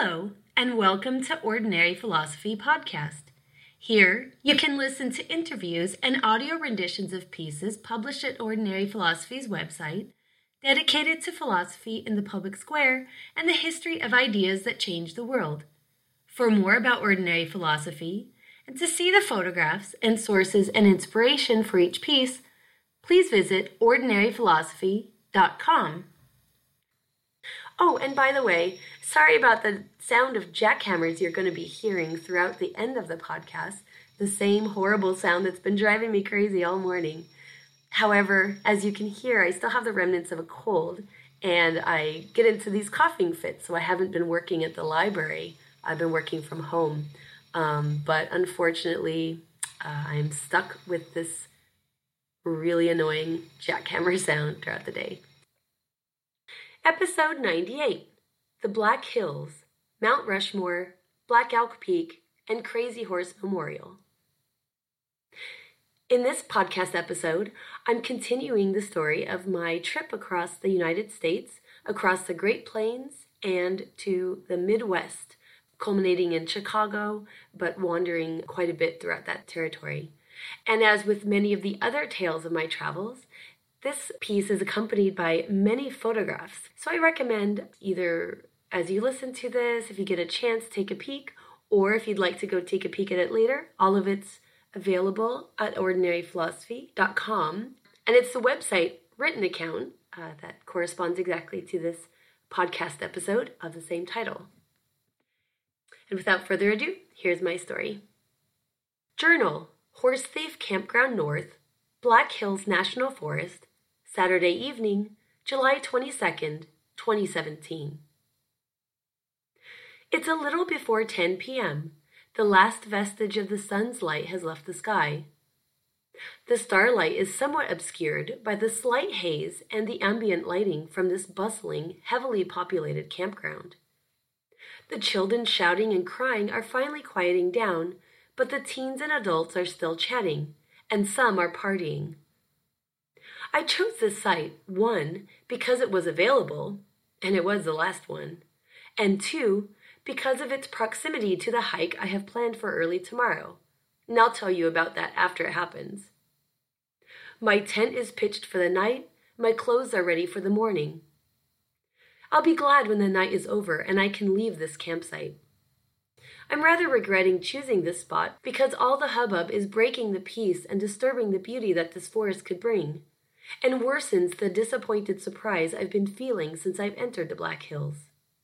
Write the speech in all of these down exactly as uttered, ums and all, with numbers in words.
Hello, and welcome to Ordinary Philosophy Podcast. Here, you can listen to interviews and audio renditions of pieces published at Ordinary Philosophy's website, dedicated to philosophy in the public square and the history of ideas that change the world. For more about ordinary philosophy, and to see the photographs and sources and inspiration for each piece, please visit ordinary philosophy dot com. Oh, and by the way, sorry about the sound of jackhammers you're going to be hearing throughout the end of the podcast, the same horrible sound that's been driving me crazy all morning. However, as you can hear, I still have the remnants of a cold, and I get into these coughing fits, so I haven't been working at the library. I've been working from home, um, but unfortunately, uh, I'm stuck with this really annoying jackhammer sound throughout the day. Episode ninety-eight, The Black Hills, Mount Rushmore, Black Elk Peak, and Crazy Horse Memorial. In this podcast episode, I'm continuing the story of my trip across the United States, across the Great Plains, and to the Midwest, culminating in Chicago, but wandering quite a bit throughout that territory. And as with many of the other tales of my travels, this piece is accompanied by many photographs. So I recommend either as you listen to this, if you get a chance, take a peek, or if you'd like to go take a peek at it later, all of it's available at ordinary philosophy dot com. And it's the website written account uh, that corresponds exactly to this podcast episode of the same title. And without further ado, here's my story. Journal, Horse Thief Campground North, Black Hills National Forest, Saturday evening, July twenty-second, twenty seventeen. It's a little before ten p.m. The last vestige of the sun's light has left the sky. The starlight is somewhat obscured by the slight haze and the ambient lighting from this bustling, heavily populated campground. The children shouting and crying are finally quieting down, but the teens and adults are still chatting, and some are partying. I chose this site, one, because it was available, and it was the last one, and two, because of its proximity to the hike I have planned for early tomorrow, and I'll tell you about that after it happens. My tent is pitched for the night, my clothes are ready for the morning. I'll be glad when the night is over and I can leave this campsite. I'm rather regretting choosing this spot because all the hubbub is breaking the peace and disturbing the beauty that this forest could bring, and worsens the disappointed surprise I've been feeling since I've entered the Black Hills.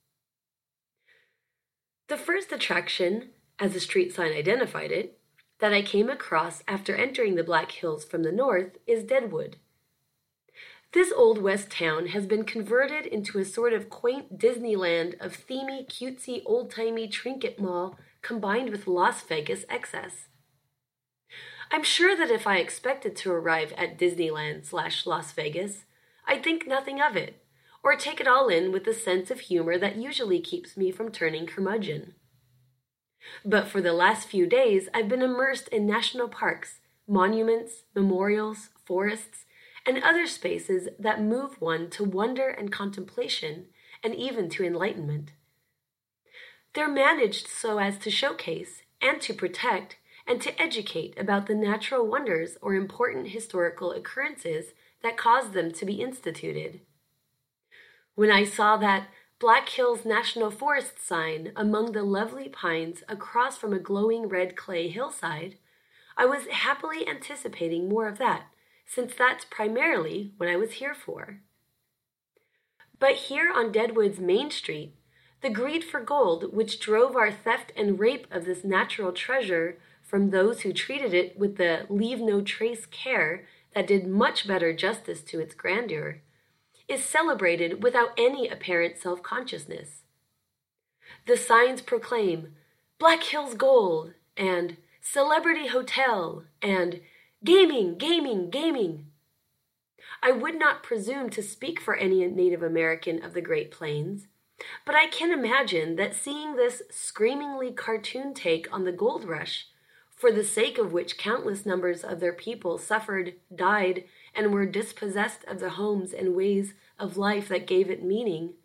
The first attraction, as the street sign identified it, that I came across after entering the Black Hills from the north is Deadwood. This old west town has been converted into a sort of quaint Disneyland of themey, cutesy, old-timey trinket mall combined with Las Vegas excess. I'm sure that if I expected to arrive at Disneyland slash Las Vegas, I'd think nothing of it, or take it all in with the sense of humor that usually keeps me from turning curmudgeon. But for the last few days, I've been immersed in national parks, monuments, memorials, forests, and other spaces that move one to wonder and contemplation, and even to enlightenment. They're managed so as to showcase, and to protect, and to educate about the natural wonders or important historical occurrences that caused them to be instituted. When I saw that Black Hills National Forest sign among the lovely pines across from a glowing red clay hillside, I was happily anticipating more of that, since that's primarily what I was here for. But here on Deadwood's Main Street, the greed for gold which drove our theft and rape of this natural treasure from those who treated it with the leave-no-trace care that did much better justice to its grandeur, is celebrated without any apparent self-consciousness. The signs proclaim, Black Hills Gold, and Celebrity Hotel, and Gaming, Gaming, Gaming. I would not presume to speak for any Native American of the Great Plains, but I can imagine that seeing this screamingly cartoon take on the gold rush, for the sake of which countless numbers of their people suffered, died, and were dispossessed of the homes and ways of life that gave it meaning,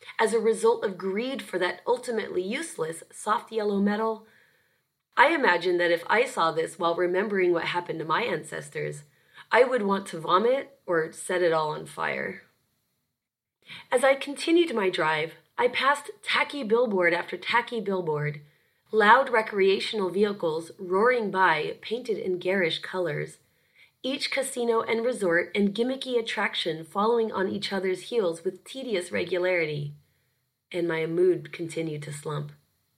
as a result of greed for that ultimately useless soft yellow metal? I imagine that if I saw this while remembering what happened to my ancestors, I would want to vomit or set it all on fire. As I continued my drive, I passed tacky billboard after tacky billboard, loud recreational vehicles roaring by, painted in garish colors, each casino and resort and gimmicky attraction following on each other's heels with tedious regularity, and my mood continued to slump.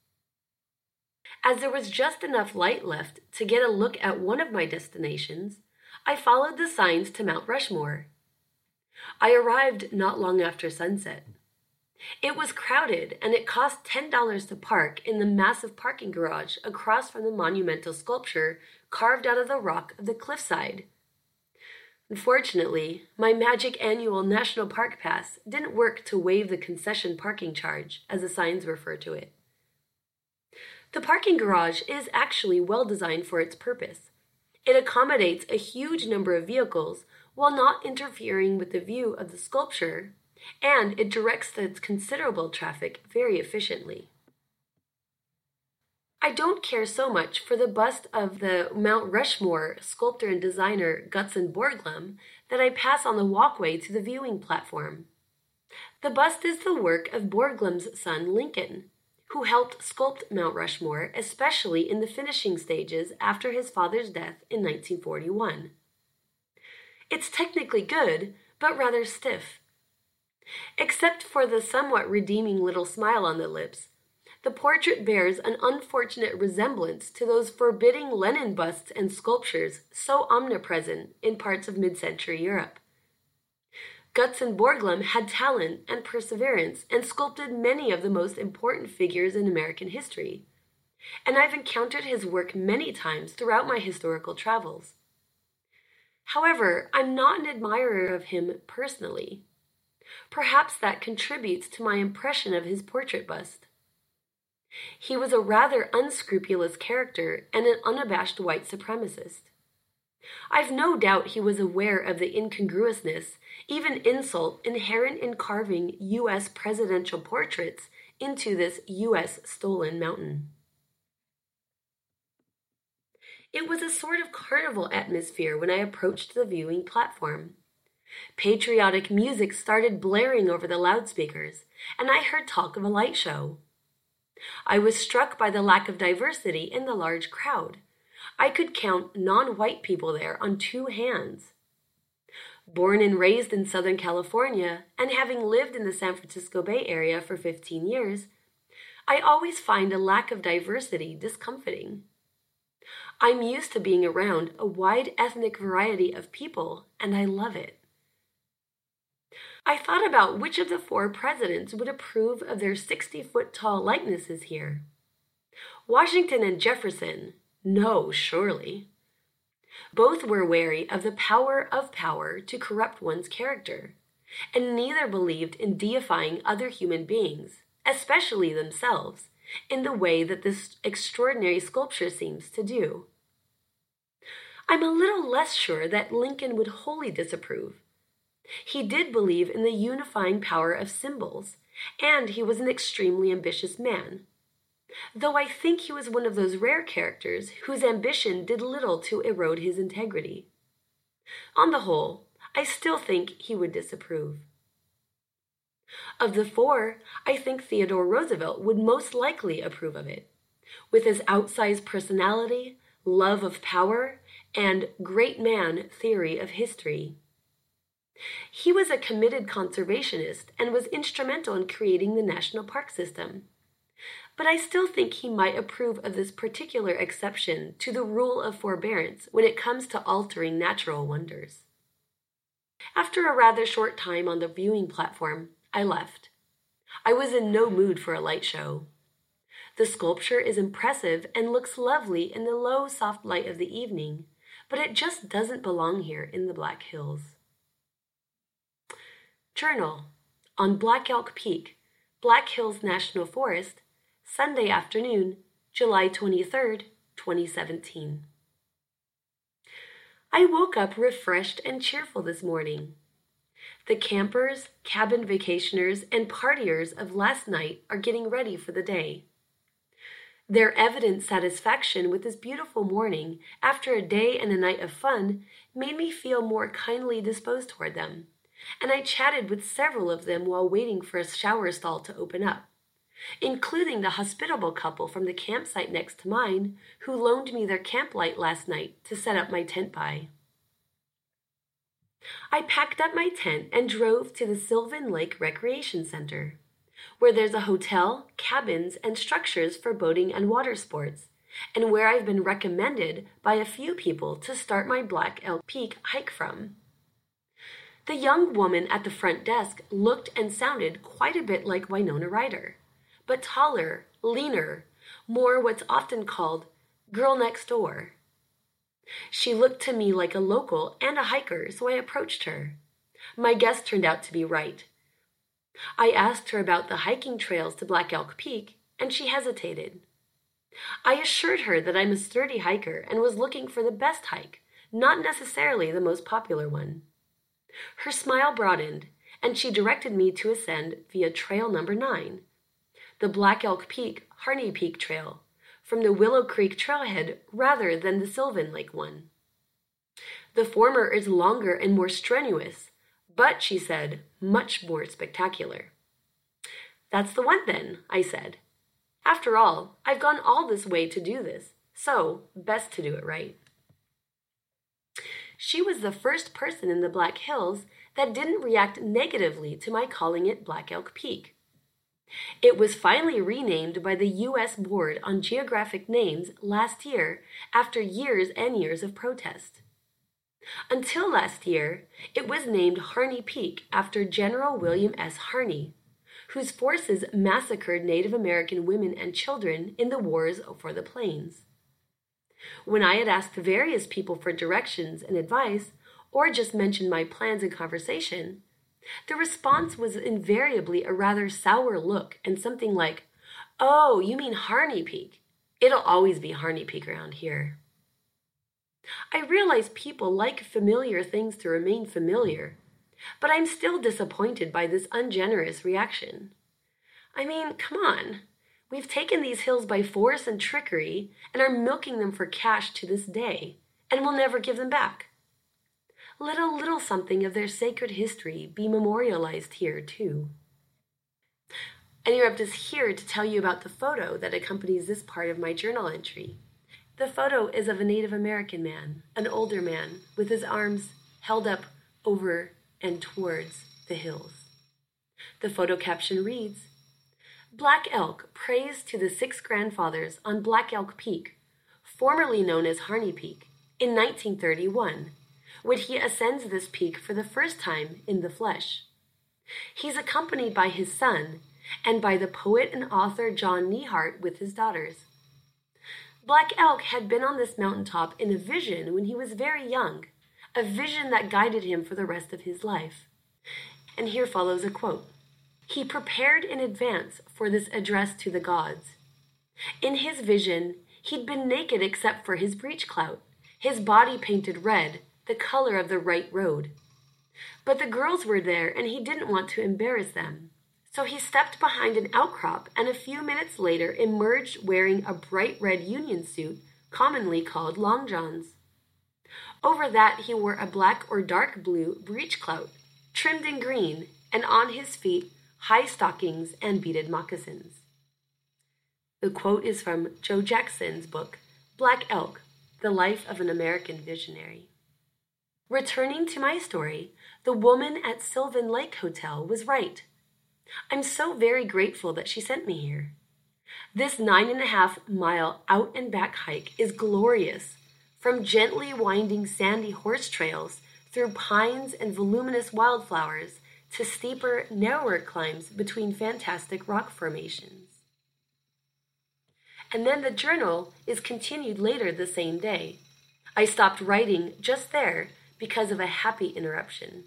As there was just enough light left to get a look at one of my destinations, I followed the signs to Mount Rushmore. I arrived not long after sunset. It was crowded, and it cost ten dollars to park in the massive parking garage across from the monumental sculpture carved out of the rock of the cliffside. Unfortunately, my magic annual National Park Pass didn't work to waive the concession parking charge, as the signs refer to it. The parking garage is actually well designed for its purpose. It accommodates a huge number of vehicles while not interfering with the view of the sculpture, and it directs the considerable traffic very efficiently. I don't care so much for the bust of the Mount Rushmore sculptor and designer Gutzon Borglum that I pass on the walkway to the viewing platform. The bust is the work of Borglum's son Lincoln, who helped sculpt Mount Rushmore, especially in the finishing stages after his father's death in nineteen forty-one. It's technically good, but rather stiff. Except for the somewhat redeeming little smile on the lips, the portrait bears an unfortunate resemblance to those forbidding Lenin busts and sculptures so omnipresent in parts of mid-century Europe. Gutzon Borglum had talent and perseverance and sculpted many of the most important figures in American history, and I've encountered his work many times throughout my historical travels. However, I'm not an admirer of him personally. Perhaps that contributes to my impression of his portrait bust. He was a rather unscrupulous character and an unabashed white supremacist. I've no doubt he was aware of the incongruousness, even insult, inherent in carving U S presidential portraits into this U S stolen mountain. It was a sort of carnival atmosphere when I approached the viewing platform. Patriotic music started blaring over the loudspeakers, and I heard talk of a light show. I was struck by the lack of diversity in the large crowd. I could count non-white people there on two hands. Born and raised in Southern California, and having lived in the San Francisco Bay Area for fifteen years, I always find a lack of diversity discomforting. I'm used to being around a wide ethnic variety of people, and I love it. I thought about which of the four presidents would approve of their sixty-foot-tall likenesses here. Washington and Jefferson, no, surely. Both were wary of the power of power to corrupt one's character, and neither believed in deifying other human beings, especially themselves, in the way that this extraordinary sculpture seems to do. I'm a little less sure that Lincoln would wholly disapprove. He did believe in the unifying power of symbols, and he was an extremely ambitious man, though I think he was one of those rare characters whose ambition did little to erode his integrity. On the whole, I still think he would disapprove. Of the four, I think Theodore Roosevelt would most likely approve of it, with his outsized personality, love of power, and great man theory of history. He was a committed conservationist and was instrumental in creating the national park system. But I still think he might approve of this particular exception to the rule of forbearance when it comes to altering natural wonders. After a rather short time on the viewing platform, I left. I was in no mood for a light show. The sculpture is impressive and looks lovely in the low, soft light of the evening, but it just doesn't belong here in the Black Hills. Journal on Black Elk Peak, Black Hills National Forest, Sunday afternoon, July twenty-third, twenty seventeen. I woke up refreshed and cheerful this morning. The campers, cabin vacationers, and partiers of last night are getting ready for the day. Their evident satisfaction with this beautiful morning after a day and a night of fun made me feel more kindly disposed toward them, and I chatted with several of them while waiting for a shower stall to open up, including the hospitable couple from the campsite next to mine who loaned me their camp light last night to set up my tent by. I packed up my tent and drove to the Sylvan Lake Recreation Center, where there's a hotel, cabins, and structures for boating and water sports, and where I've been recommended by a few people to start my Black Elk Peak hike from. The young woman at the front desk looked and sounded quite a bit like Winona Ryder, but taller, leaner, more what's often called girl next door. She looked to me like a local and a hiker, so I approached her. My guess turned out to be right. I asked her about the hiking trails to Black Elk Peak, and she hesitated. I assured her that I'm a sturdy hiker and was looking for the best hike, not necessarily the most popular one. Her smile broadened, and she directed me to ascend via trail number nine, the Black Elk Peak Harney Peak Trail, from the Willow Creek trailhead rather than the Sylvan Lake one. The former is longer and more strenuous, but, she said, much more spectacular. That's the one then, I said. After all, I've gone all this way to do this, so best to do it right. She was the first person in the Black Hills that didn't react negatively to my calling it Black Elk Peak. It was finally renamed by the U S Board on Geographic Names last year after years and years of protest. Until last year, it was named Harney Peak after General William S. Harney, whose forces massacred Native American women and children in the wars for the Plains. When I had asked various people for directions and advice, or just mentioned my plans in conversation, the response was invariably a rather sour look and something like, "Oh, you mean Harney Peak. It'll always be Harney Peak around here." I realize people like familiar things to remain familiar, but I'm still disappointed by this ungenerous reaction. I mean, come on. We've taken these hills by force and trickery and are milking them for cash to this day, and will never give them back. Let a little something of their sacred history be memorialized here, too. I interrupt us here to tell you about the photo that accompanies this part of my journal entry. The photo is of a Native American man, an older man, with his arms held up over and towards the hills. The photo caption reads, "Black Elk prays to the six grandfathers on Black Elk Peak, formerly known as Harney Peak, in nineteen thirty-one, when he ascends this peak for the first time in the flesh. He's accompanied by his son and by the poet and author John Neihardt with his daughters. Black Elk had been on this mountaintop in a vision when he was very young, a vision that guided him for the rest of his life." And here follows a quote. "He prepared in advance for this address to the gods. In his vision, he'd been naked except for his breechclout, his body painted red, the color of the right road. But the girls were there and he didn't want to embarrass them. So he stepped behind an outcrop and a few minutes later emerged wearing a bright red union suit, commonly called long johns. Over that he wore a black or dark blue breechclout, trimmed in green, and on his feet high stockings and beaded moccasins." The quote is from Joe Jackson's book, Black Elk, The Life of an American Visionary. Returning to my story, the woman at Sylvan Lake Hotel was right. I'm so very grateful that she sent me here. This nine and a half mile out and back hike is glorious, from gently winding sandy horse trails through pines and voluminous wildflowers to steeper, narrower climbs between fantastic rock formations. And then the journal is continued later the same day. I stopped writing just there because of a happy interruption.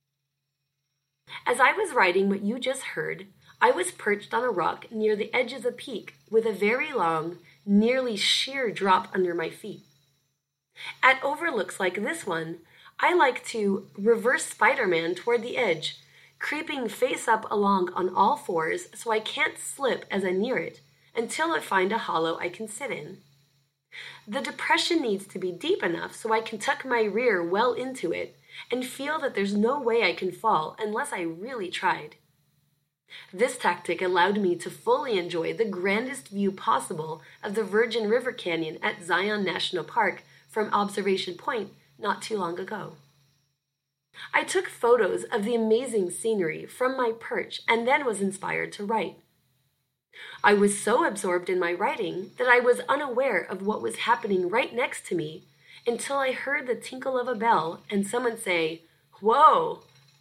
As I was writing what you just heard, I was perched on a rock near the edge of the peak with a very long, nearly sheer drop under my feet. At overlooks like this one, I like to reverse Spider-Man toward the edge, creeping face up along on all fours so I can't slip as I near it until I find a hollow I can sit in. The depression needs to be deep enough so I can tuck my rear well into it and feel that there's no way I can fall unless I really tried. This tactic allowed me to fully enjoy the grandest view possible of the Virgin River Canyon at Zion National Park from Observation Point not too long ago. I took photos of the amazing scenery from my perch and then was inspired to write. I was so absorbed in my writing that I was unaware of what was happening right next to me until I heard the tinkle of a bell and someone say, "Whoa!"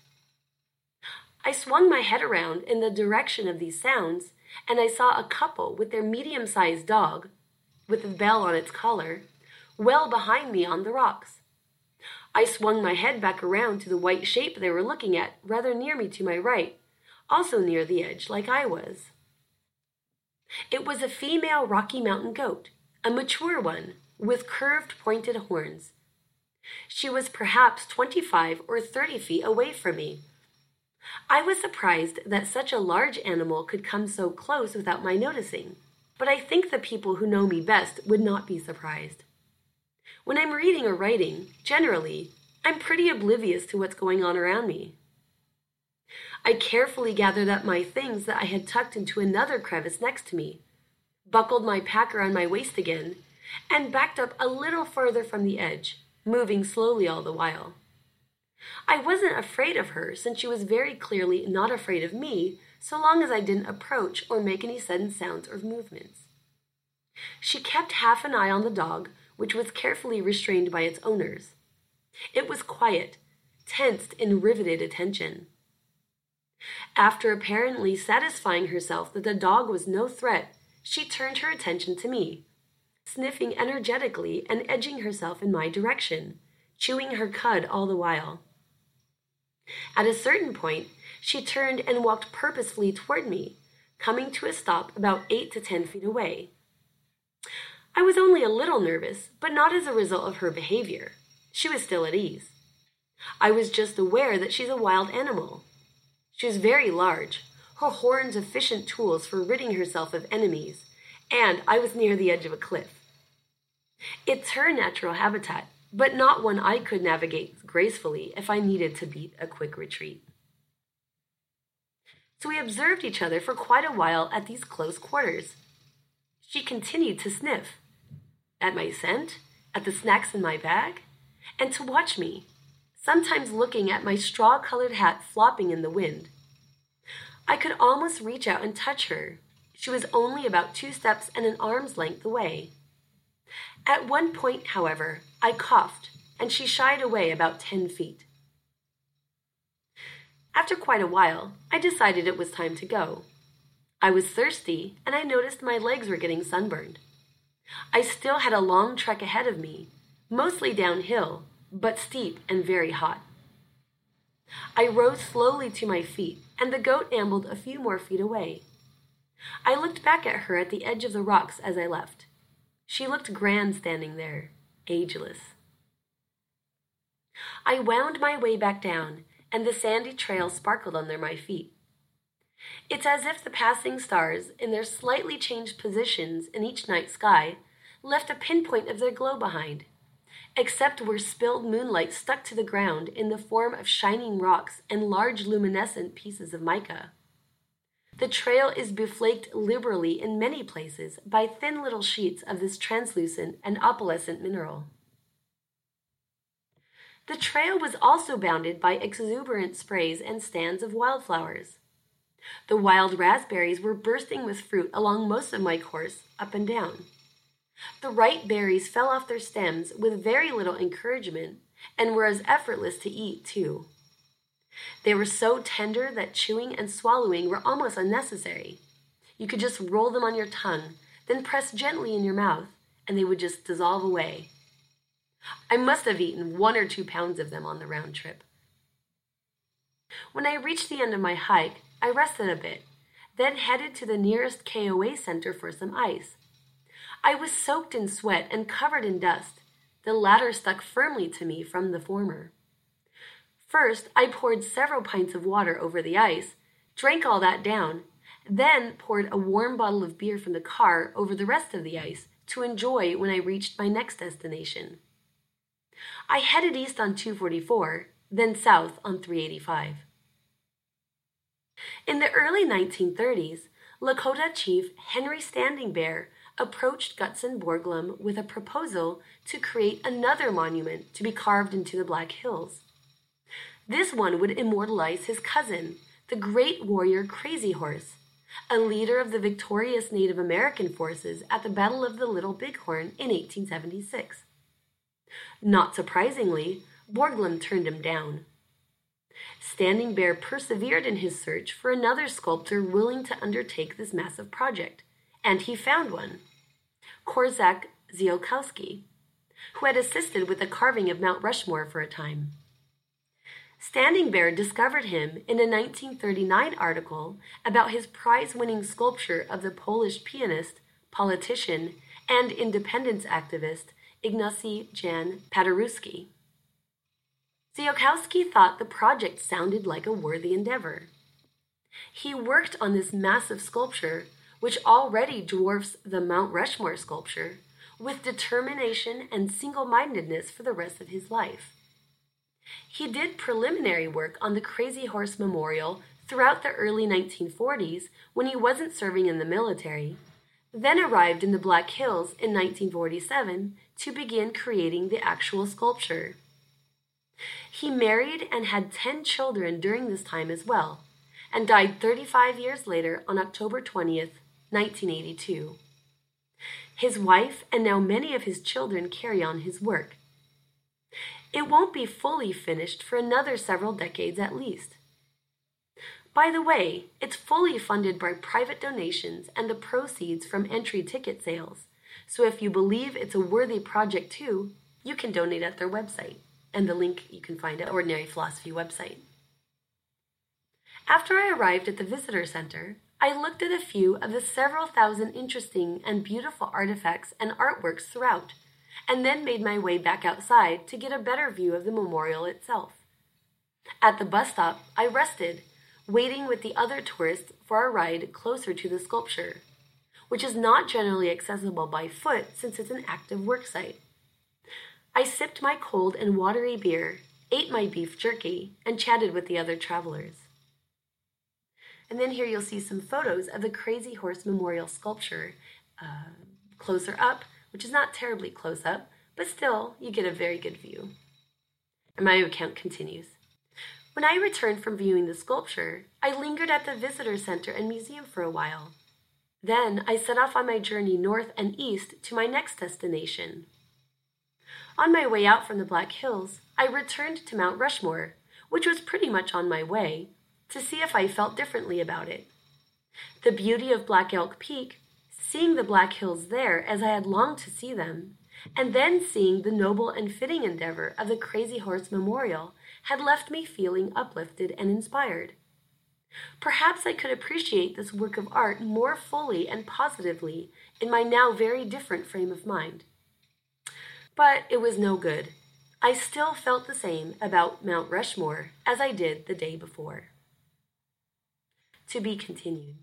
I swung my head around in the direction of these sounds, and I saw a couple with their medium-sized dog, with a bell on its collar, well behind me on the rocks. I swung my head back around to the white shape they were looking at, rather near me to my right, also near the edge, like I was. It was a female Rocky Mountain goat, a mature one, with curved pointed horns. She was perhaps twenty-five or thirty feet away from me. I was surprised that such a large animal could come so close without my noticing, but I think the people who know me best would not be surprised. When I'm reading or writing, generally, I'm pretty oblivious to what's going on around me. I carefully gathered up my things that I had tucked into another crevice next to me, buckled my pack around my waist again, and backed up a little further from the edge, moving slowly all the while. I wasn't afraid of her since she was very clearly not afraid of me so long as I didn't approach or make any sudden sounds or movements. She kept half an eye on the dog, which was carefully restrained by its owners. It was quiet, tensed in riveted attention. After apparently satisfying herself that the dog was no threat, she turned her attention to me, sniffing energetically and edging herself in my direction, chewing her cud all the while. At a certain point, she turned and walked purposefully toward me, coming to a stop about eight to ten feet away. I was only a little nervous, but not as a result of her behavior. She was still at ease. I was just aware that she's a wild animal. She was very large, her horns efficient tools for ridding herself of enemies, and I was near the edge of a cliff. It's her natural habitat, but not one I could navigate gracefully if I needed to beat a quick retreat. So we observed each other for quite a while at these close quarters. She continued to sniff, at my scent, at the snacks in my bag, and to watch me, sometimes looking at my straw-colored hat flopping in the wind. I could almost reach out and touch her. She was only about two steps and an arm's length away. At one point, however, I coughed, and she shied away about ten feet. After quite a while, I decided it was time to go. I was thirsty, and I noticed my legs were getting sunburned. I still had a long trek ahead of me, mostly downhill, but steep and very hot. I rose slowly to my feet, and the goat ambled a few more feet away. I looked back at her at the edge of the rocks as I left. She looked grand standing there, ageless. I wound my way back down, and the sandy trail sparkled under my feet. It's as if the passing stars, in their slightly changed positions in each night sky, left a pinpoint of their glow behind, except where spilled moonlight stuck to the ground in the form of shining rocks and large luminescent pieces of mica. The trail is beflaked liberally in many places by thin little sheets of this translucent and opalescent mineral. The trail was also bounded by exuberant sprays and stands of wildflowers. The wild raspberries were bursting with fruit along most of my course, up and down. The ripe berries fell off their stems with very little encouragement and were as effortless to eat, too. They were so tender that chewing and swallowing were almost unnecessary. You could just roll them on your tongue, then press gently in your mouth, and they would just dissolve away. I must have eaten one or two pounds of them on the round trip. When I reached the end of my hike, I rested a bit, then headed to the nearest K O A center for some ice. I was soaked in sweat and covered in dust. The latter stuck firmly to me from the former. First, I poured several pints of water over the ice, drank all that down, then poured a warm bottle of beer from the car over the rest of the ice to enjoy when I reached my next destination. I headed east on two forty-four, then south on three eighty-five. In the early nineteen thirties, Lakota chief Henry Standing Bear approached Gutzon Borglum with a proposal to create another monument to be carved into the Black Hills. This one would immortalize his cousin, the great warrior Crazy Horse, a leader of the victorious Native American forces at the Battle of the Little Bighorn in eighteen seventy-six. Not surprisingly, Borglum turned him down. Standing Bear persevered in his search for another sculptor willing to undertake this massive project, and he found one, Korczak Ziolkowski, who had assisted with the carving of Mount Rushmore for a time. Standing Bear discovered him in a nineteen thirty-nine article about his prize-winning sculpture of the Polish pianist, politician, and independence activist Ignacy Jan Paderewski. Ziolkowski thought the project sounded like a worthy endeavor. He worked on this massive sculpture, which already dwarfs the Mount Rushmore sculpture, with determination and single-mindedness for the rest of his life. He did preliminary work on the Crazy Horse Memorial throughout the early nineteen forties when he wasn't serving in the military, then arrived in the Black Hills in nineteen forty-seven to begin creating the actual sculpture. He married and had ten children during this time as well, and died thirty-five years later on October twentieth, nineteen eighty-two. His wife and now many of his children carry on his work. It won't be fully finished for another several decades at least. By the way, it's fully funded by private donations and the proceeds from entry ticket sales, so if you believe it's a worthy project too, you can donate at their website, and the link you can find at Ordinary Philosophy website. After I arrived at the visitor center, I looked at a few of the several thousand interesting and beautiful artifacts and artworks throughout, and then made my way back outside to get a better view of the memorial itself. At the bus stop, I rested, waiting with the other tourists for a ride closer to the sculpture, which is not generally accessible by foot since it's an active work site. I sipped my cold and watery beer, ate my beef jerky, and chatted with the other travelers. And then here you'll see some photos of the Crazy Horse Memorial sculpture uh, closer up, which is not terribly close up, but still, you get a very good view. And my account continues. When I returned from viewing the sculpture, I lingered at the visitor center and museum for a while. Then I set off on my journey north and east to my next destination. On my way out from the Black Hills, I returned to Mount Rushmore, which was pretty much on my way, to see if I felt differently about it. The beauty of Black Elk Peak, seeing the Black Hills there as I had longed to see them, and then seeing the noble and fitting endeavor of the Crazy Horse Memorial had left me feeling uplifted and inspired. Perhaps I could appreciate this work of art more fully and positively in my now very different frame of mind. But it was no good. I still felt the same about Mount Rushmore as I did the day before. To be continued.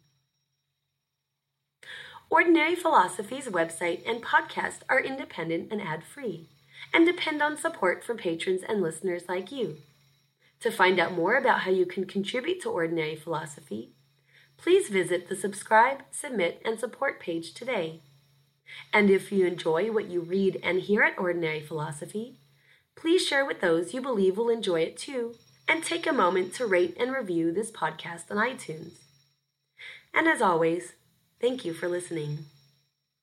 Ordinary Philosophy's website and podcast are independent and ad-free, and depend on support from patrons and listeners like you. To find out more about how you can contribute to Ordinary Philosophy, please visit the subscribe, submit, and support page today. And if you enjoy what you read and hear at Ordinary Philosophy, please share with those you believe will enjoy it too, and take a moment to rate and review this podcast on iTunes. And as always, thank you for listening.